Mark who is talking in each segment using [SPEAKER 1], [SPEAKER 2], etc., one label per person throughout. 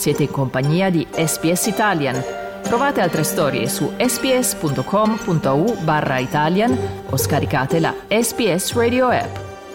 [SPEAKER 1] Siete in compagnia di SBS Italian. Trovate altre storie su sbs.com.au/Italian o scaricate la SBS Radio app.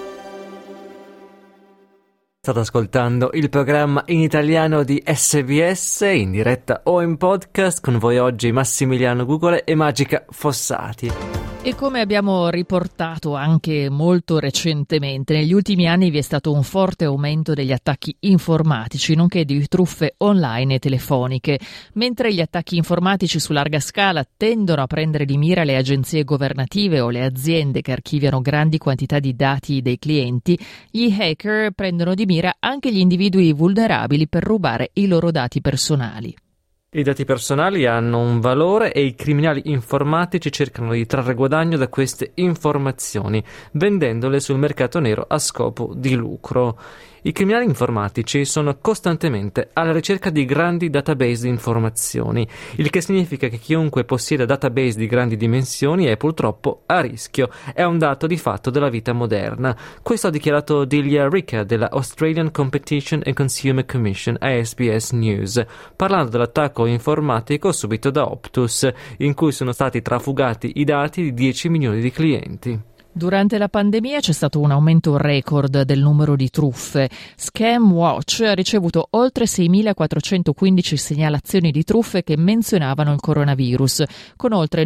[SPEAKER 2] State ascoltando il programma in italiano di SBS, in diretta o in podcast. Con voi oggi Massimiliano Gugole e Magica Fossati.
[SPEAKER 1] E come abbiamo riportato anche molto recentemente, negli ultimi anni vi è stato un forte aumento degli attacchi informatici, nonché di truffe online e telefoniche. Mentre gli attacchi informatici su larga scala tendono a prendere di mira le agenzie governative o le aziende che archiviano grandi quantità di dati dei clienti, gli hacker prendono di mira anche gli individui vulnerabili per rubare i loro dati personali.
[SPEAKER 2] I dati personali hanno un valore e i criminali informatici cercano di trarre guadagno da queste informazioni, vendendole sul mercato nero a scopo di lucro. I criminali informatici sono costantemente alla ricerca di grandi database di informazioni, il che significa che chiunque possieda database di grandi dimensioni è purtroppo a rischio. È un dato di fatto della vita moderna. Questo ha dichiarato Delia Ricca della Australian Competition and Consumer Commission a SBS News, parlando dell'attacco informatico subito da Optus, in cui sono stati trafugati i dati di 10 milioni di clienti.
[SPEAKER 1] Durante la pandemia c'è stato un aumento record del numero di truffe. Scam Watch ha ricevuto oltre 6.415 segnalazioni di truffe che menzionavano il coronavirus, con oltre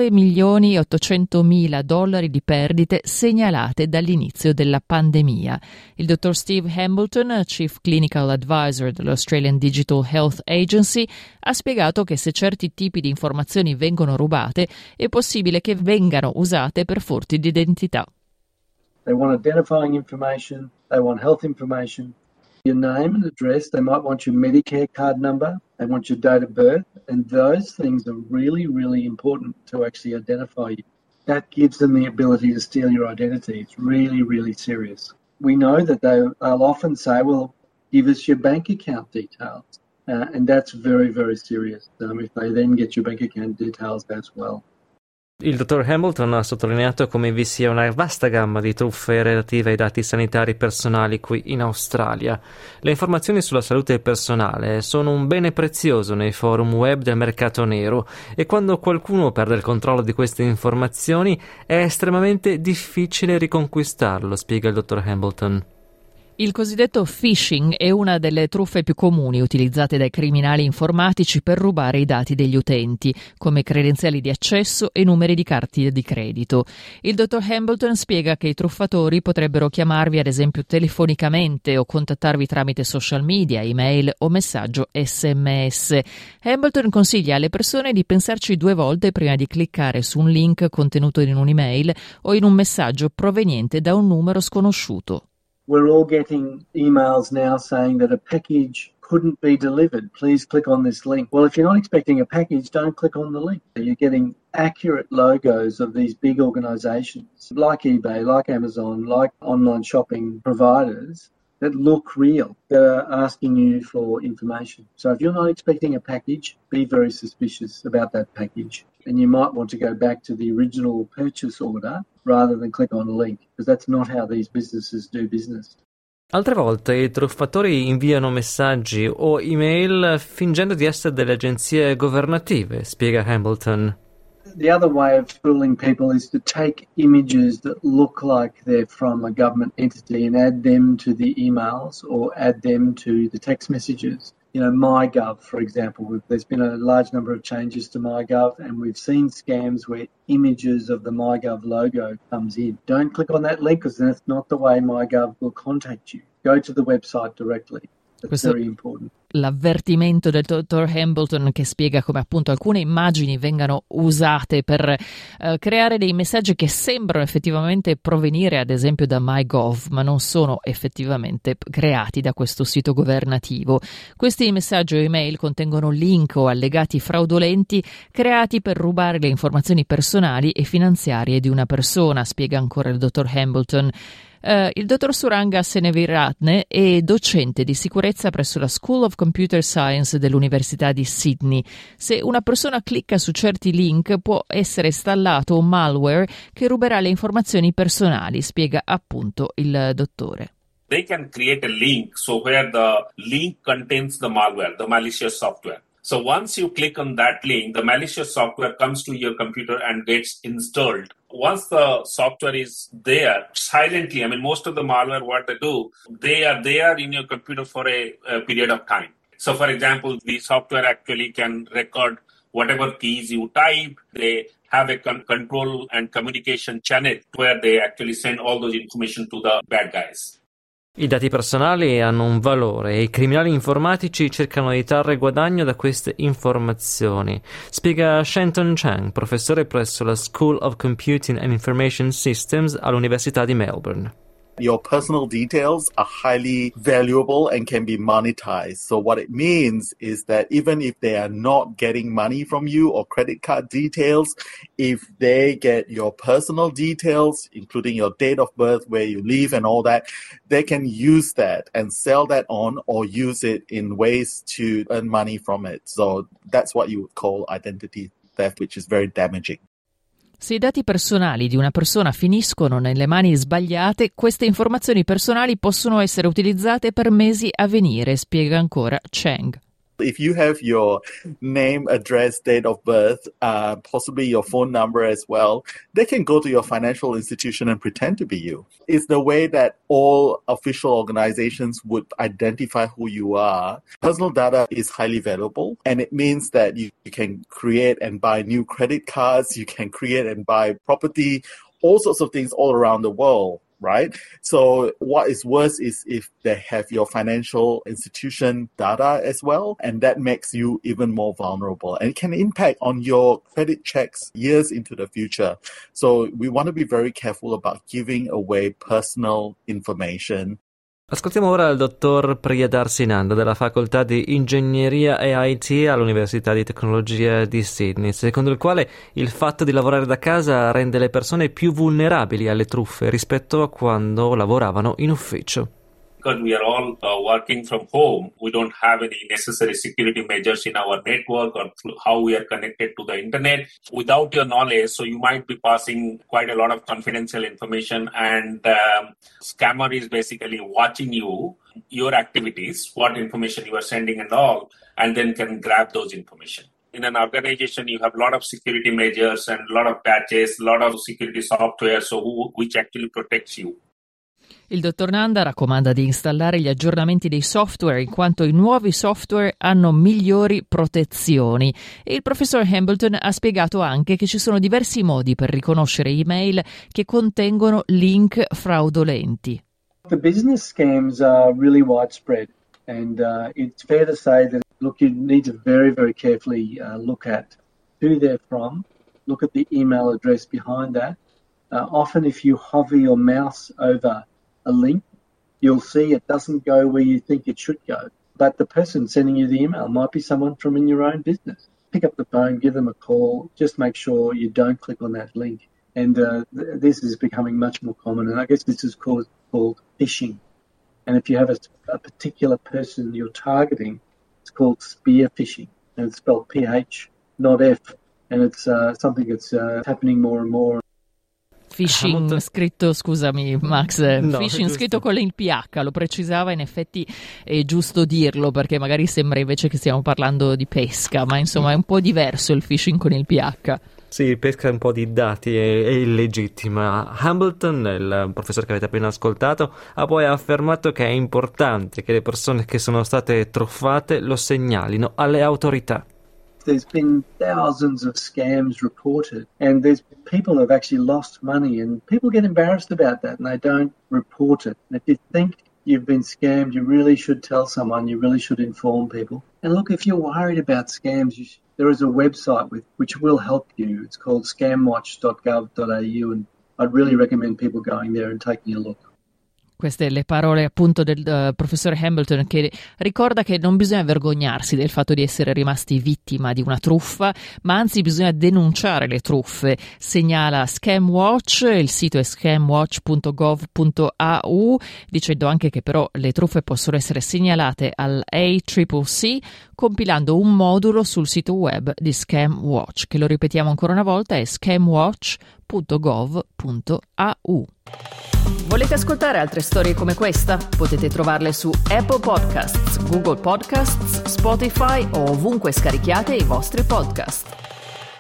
[SPEAKER 1] 9.800.000 dollari di perdite segnalate dall'inizio della pandemia. Il dottor Steve Hambleton, Chief Clinical Advisor dell'Australian Digital Health Agency, ha spiegato che se certi tipi di informazioni vengono rubate, è possibile che vengano usate per furti di identità.
[SPEAKER 3] They want identifying information, they want health information, your name and address, they might want your Medicare card number, they want your date of birth, and those things are really, really important to actually identify you. That gives them the ability to steal your identity. It's really, really serious. We know that they'll often say, well, give us your bank account details, and that's very, very serious if they then get your bank account details as well.
[SPEAKER 2] Il dottor Hamilton ha sottolineato come vi sia una vasta gamma di truffe relative ai dati sanitari personali qui in Australia. Le informazioni sulla salute personale sono un bene prezioso nei forum web del mercato nero e quando qualcuno perde il controllo di queste informazioni è estremamente difficile riconquistarlo, spiega il dottor Hamilton.
[SPEAKER 1] Il cosiddetto phishing è una delle truffe più comuni utilizzate dai criminali informatici per rubare i dati degli utenti, come credenziali di accesso e numeri di carte di credito. Il dottor Hambleton spiega che i truffatori potrebbero chiamarvi ad esempio telefonicamente o contattarvi tramite social media, email o messaggio SMS. Hambleton consiglia alle persone di pensarci 2 volte prima di cliccare su un link contenuto in un'email o in un messaggio proveniente da un numero sconosciuto.
[SPEAKER 3] We're all getting emails now saying that a package couldn't be delivered. Please click on this link. Well, if you're not expecting a package, don't click on the link. You're getting accurate logos of these big organizations like eBay, like Amazon, like online shopping providers that look real, that are asking you for information. So if you're not expecting a package, be very suspicious about that package. And you might want to go back to the original purchase order rather than click on a link, because that's not how these businesses do business.
[SPEAKER 2] Altre volte i truffatori inviano messaggi o email fingendo di essere delle agenzie governative, spiega Hamilton.
[SPEAKER 3] The other way of fooling people is to take images that look like they're from a government entity and add them to the emails or add them to the text messages. You know, MyGov, for example, there's been a large number of changes to MyGov and we've seen scams where images of the MyGov logo comes in. Don't click on that link because that's not the way MyGov will contact you. Go to the website directly. That's very important.
[SPEAKER 1] L'avvertimento del dottor Hambleton che spiega come appunto alcune immagini vengano usate per creare dei messaggi che sembrano effettivamente provenire ad esempio da MyGov, ma non sono effettivamente creati da questo sito governativo. Questi messaggi o email contengono link o allegati fraudolenti creati per rubare le informazioni personali e finanziarie di una persona, spiega ancora il dottor Hambleton. Il dottor Suranga Seneviratne è docente di sicurezza presso la School of Computer Science dell'Università di Sydney. Se una persona clicca su certi link può essere installato un malware che ruberà le informazioni personali, spiega appunto il dottore.
[SPEAKER 4] they can create a link where the link contains the malware, the malicious software. So once you click on that link, the malicious software comes to your computer and gets installed. Once the software is there, silently, most of the malware, what they do, they are there in your computer for a period of time. So for example, the software actually can record whatever keys you type. They have a control and communication channel where they actually send all those information to the bad guys.
[SPEAKER 2] I dati personali hanno un valore e i criminali informatici cercano di trarre guadagno da queste informazioni. Spiega Shenton Chang, professore presso la School of Computing and Information Systems all'Università di Melbourne.
[SPEAKER 5] Your personal details are highly valuable and can be monetized. So what it means is that even if they are not getting money from you or credit card details, if they get your personal details, including your date of birth, where you live and all that, they can use that and sell that on or use it in ways to earn money from it. So that's what you would call identity theft, which is very damaging.
[SPEAKER 1] Se i dati personali di una persona finiscono nelle mani sbagliate, queste informazioni personali possono essere utilizzate per mesi a venire, spiega ancora Chang.
[SPEAKER 5] If you have your name, address, date of birth, possibly your phone number as well, they can go to your financial institution and pretend to be you. It's the way that all official organizations would identify who you are. Personal data is highly valuable, and it means that you can create and buy new credit cards, you can create and buy property, all sorts of things all around the world. Right? So what is worse is if they have your financial institution data as well, and that makes you even more vulnerable. And it can impact on your credit checks years into the future. So we want to be very careful about giving away personal information.
[SPEAKER 2] Ascoltiamo ora il dottor Priyadarsinanda della facoltà di Ingegneria e IT all'Università di Tecnologia di Sydney, secondo il quale il fatto di lavorare da casa rende le persone più vulnerabili alle truffe rispetto a quando lavoravano in ufficio.
[SPEAKER 4] Because we are all working from home, we don't have any necessary security measures in our network or how we are connected to the internet without your knowledge. So you might be passing quite a lot of confidential information, and scammer is basically watching your activities, what information you are sending and all, and then can grab those information. In an organization, you have a lot of security measures and a lot of patches, a lot of security software, which actually protects you.
[SPEAKER 1] Il dottor Nanda raccomanda di installare gli aggiornamenti dei software in quanto i nuovi software hanno migliori protezioni. E il professor Hambleton ha spiegato anche che ci sono diversi modi per riconoscere email che contengono link fraudolenti.
[SPEAKER 3] The business scams are really widespread, and it's fair to say that you need to very, very carefully look at who they're from, look at the email address behind that. Often if you hover your mouse over a link, you'll see it doesn't go where you think it should go. But the person sending you the email might be someone from in your own business. Pick up the phone, give them a call, just make sure you don't click on that link. And this is becoming much more common, and I guess this is called phishing. And if you have a particular person you're targeting, it's called spear phishing, and it's spelled PH, not F. And it's something that's happening more and more.
[SPEAKER 1] Phishing scritto, scusami Max,
[SPEAKER 2] no,
[SPEAKER 1] phishing scritto con il PH, lo precisava, in effetti è giusto dirlo perché magari sembra invece che stiamo parlando di pesca, ma insomma è un po' diverso il phishing con il PH.
[SPEAKER 2] Sì, pesca un po' di dati, è illegittima. Hambleton, il professore che avete appena ascoltato, ha poi affermato che è importante che le persone che sono state truffate lo segnalino alle autorità.
[SPEAKER 3] There's been thousands of scams reported, and there's people who have actually lost money, and people get embarrassed about that and they don't report it. And if you think you've been scammed, you really should tell someone, you really should inform people. And look, if you're worried about scams, there is a website which will help you. It's called scamwatch.gov.au, and I'd really recommend people going there and taking a look.
[SPEAKER 1] Queste le parole appunto del professor Hambleton, che ricorda che non bisogna vergognarsi del fatto di essere rimasti vittima di una truffa, ma anzi bisogna denunciare le truffe. Segnala Scamwatch, il sito è scamwatch.gov.au, dicendo anche che però le truffe possono essere segnalate all'ACCC compilando un modulo sul sito web di Scamwatch, che lo ripetiamo ancora una volta è scamwatch.gov.au. www.gov.au. Volete ascoltare altre storie come questa? Potete trovarle su Apple Podcasts, Google Podcasts, Spotify o ovunque scarichiate i vostri podcast.